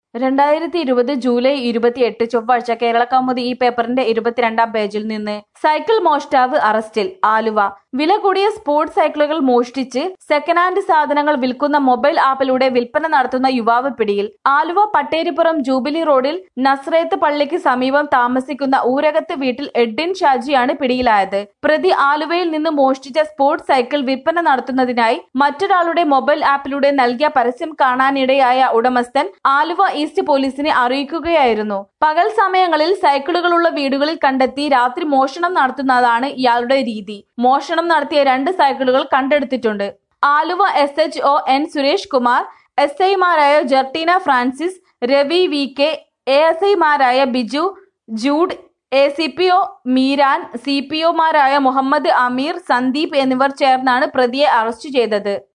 2020 July 28 ചൊവ്വാഴ്ച കേരളകൗമുദി ഈ പേപ്പറിന്റെ 22-ാം പേജിൽ നിന്ന് സൈക്കിൾ മോഷ്ടാവ് അറസ്റ്റിൽ. ആലുവ. വില കൂടിയ സ്പോർട്സ് സൈക്കിളുകൾ മോഷ്ടിച്ച് സെക്കൻഡ് ഹാൻഡ് സാധനങ്ങൾ വിൽക്കുന്ന മൊബൈൽ ആപ്പിലൂടെ വിൽപ്പന നടത്തുന്ന യുവാവ് പിടിയിൽ. ആലുവ പട്ടേരിപ്പുറം ജൂബിലി റോഡിൽ നസ്രേത്ത് പള്ളിക്ക് സമീപം താമസിക്കുന്ന ഊരകത്ത് വീട്ടിൽ എഡ്വിൻ ഷാജിയാണ് പിടിയിലായത്. പ്രതി ആലുവയിൽ നിന്ന് മോഷ്ടിച്ച സ്പോർട്സ് സൈക്കിൾ വിൽപ്പന നടത്തുന്നതിനായി മറ്റൊരാളുടെ മൊബൈൽ ആപ്പിലൂടെ നൽകിയ പരസ്യം കാണാനിടയായ ഉടമസ്ഥൻ ആലുവ ഈസ്റ്റ് പോലീസിനെ അറിയിക്കുകയായിരുന്നു. പകൽ സമയങ്ങളിൽ സൈക്കിളുകളുള്ള വീടുകളിൽ കണ്ടെത്തി രാത്രി മോഷണം നടത്തുന്നതാണ് ഇയാളുടെ രീതി. മോഷണം നടത്തിയ 2 സൈക്കിളുകൾ കണ്ടെടുത്തിട്ടുണ്ട്. ആലുവ SHO N സുരേഷ് കുമാർ, SI-മാരായ ജർട്ടീന ഫ്രാൻസിസ്, രവി VK, ASI-മാരായ ബിജു, ജൂഡ്, ACPO മീരാൻ, CPO-മാരായ മുഹമ്മദ് അമീർ, സന്ദീപ് എന്നിവർ ചേർന്നാണ് പ്രതിയെ അറസ്റ്റ് ചെയ്തത്.